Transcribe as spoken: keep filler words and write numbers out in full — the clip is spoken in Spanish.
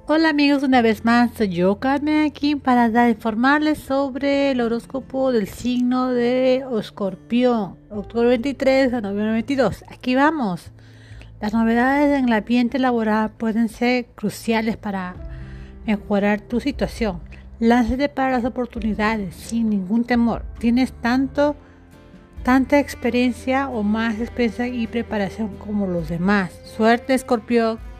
Hola amigos, una vez más soy yo, Carmen, aquí para dar, informarles sobre el horóscopo del signo de Escorpión, octubre veintitrés a noviembre veintidós. Aquí vamos. Las novedades en el ambiente laboral pueden ser cruciales para mejorar tu situación. Lánzate para las oportunidades sin ningún temor. Tienes tanto, tanta experiencia o más experiencia y preparación como los demás. Suerte, Escorpión.